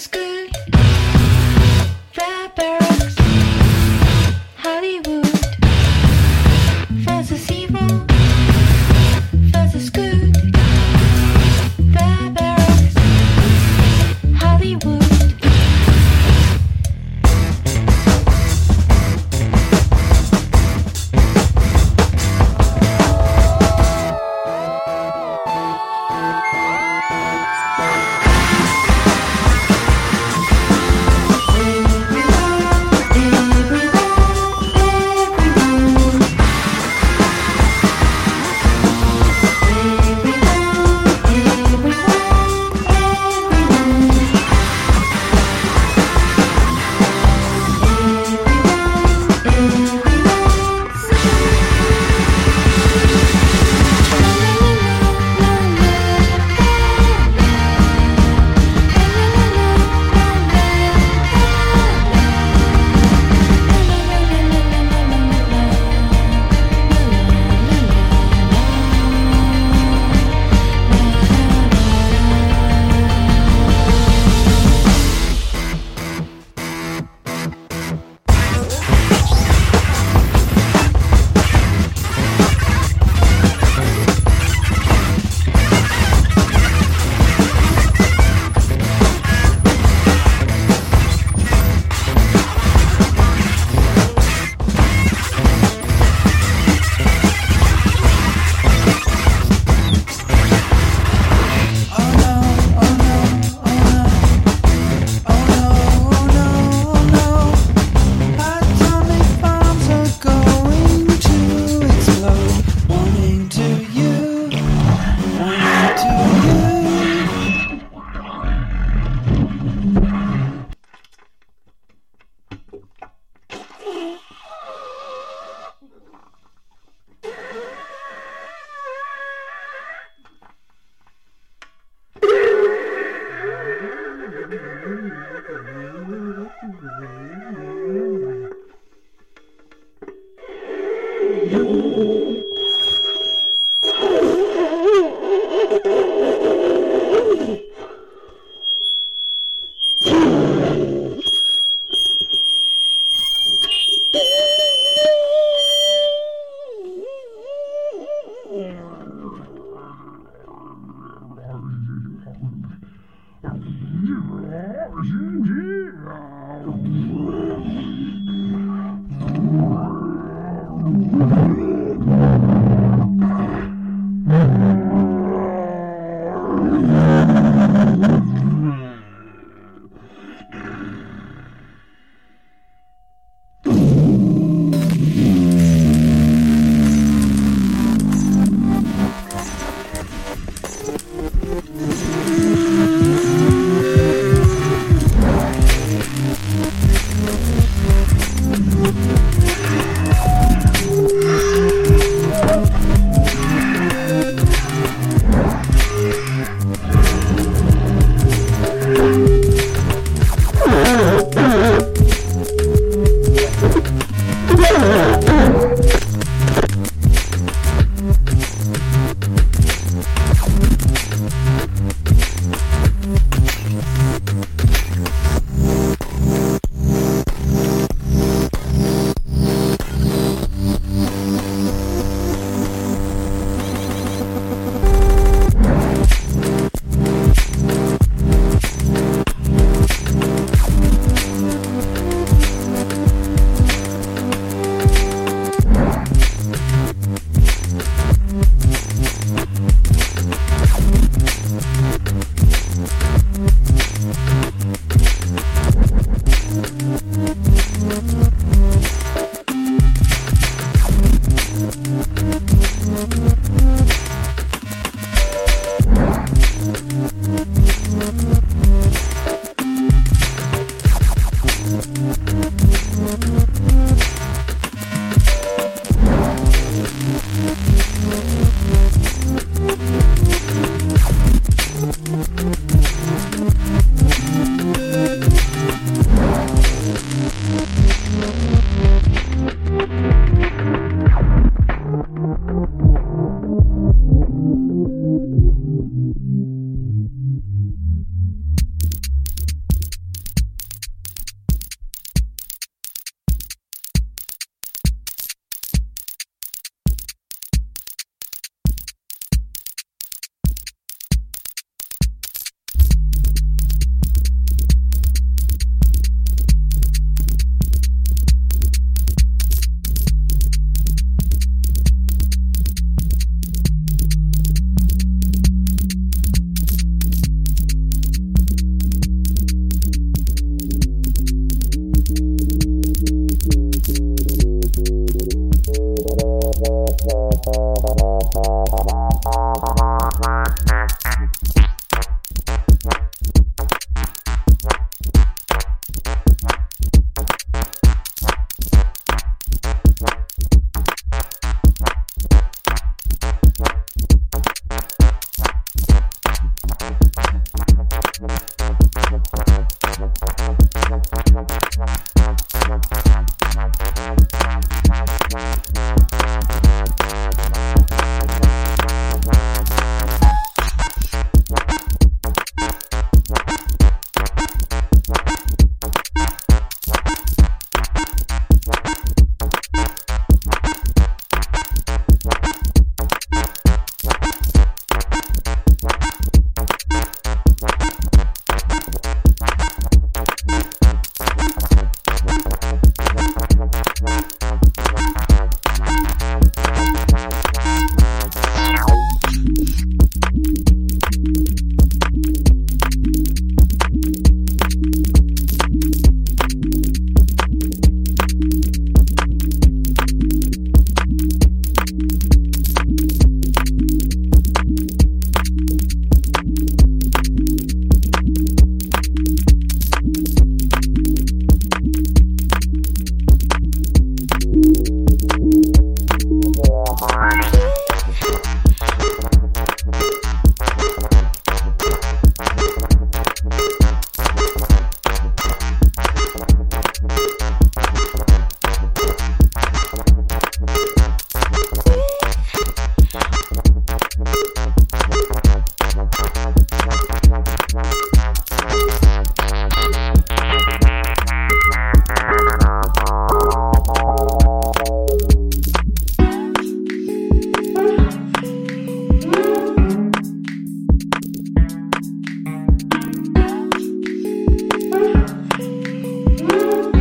versus good fabrics. Hollywood versus evil versus good fabrics. Hollywood.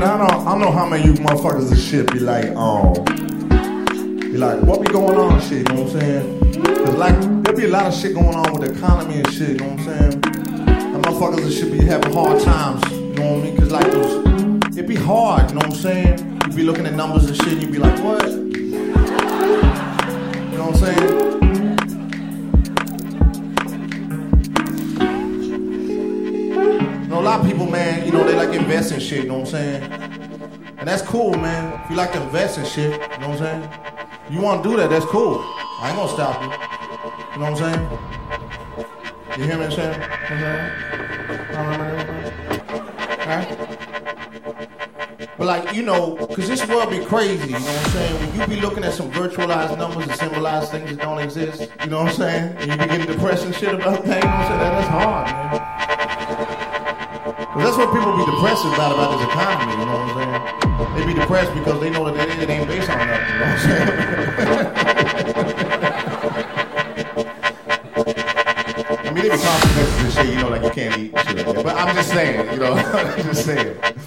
I don't know how many of you motherfuckers and shit be like, what be going on and shit, you know what I'm saying? Cause like, there be a lot of shit going on with the economy and shit, you know what I'm saying? And motherfuckers and shit be having hard times, you know what I mean? Cause like it be hard, you know what I'm saying? You be looking at numbers and shit and you be like, what? You know what I'm saying? You know, a lot of people, man, you know, they like invest in shit, you know what I'm saying? And that's cool, man. If you like to invest in shit, you know what I'm saying? You want to do that, that's cool. I ain't gonna stop you. You know what I'm saying? You hear me saying? Huh? But like, you know, cause this world be crazy, you know what I'm saying? When you be looking at some virtualized numbers and symbolize things that don't exist, you know what I'm saying? And you be getting depressed and shit about things, you know what I'm saying? That's hard, man. Cause that's what people be depressed about this economy, you know what I'm saying? They be depressed because they know that it ain't based on nothing, you know what I'm saying? I mean, they be consequences and shit, you know, like you can't eat and shit like that. But I'm just saying, you know, I'm just saying.